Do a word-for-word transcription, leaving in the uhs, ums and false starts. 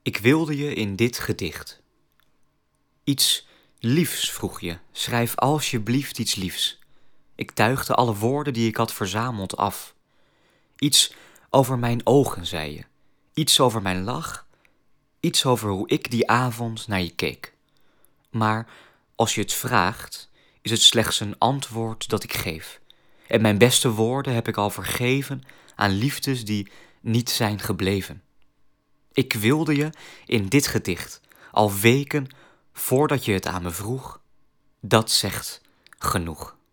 Ik wilde je in dit gedicht. Iets liefs vroeg je, schrijf alsjeblieft iets liefs. Ik tuigde alle woorden die ik had verzameld af. Iets over mijn ogen, zei je. Iets over mijn lach. Iets over hoe ik die avond naar je keek. Maar als je het vraagt, is het slechts een antwoord dat ik geef. En mijn beste woorden heb ik al vergeven aan liefdes die niet zijn gebleven. Ik wilde je in dit gedicht, al weken voordat je het aan me vroeg, dat zegt genoeg.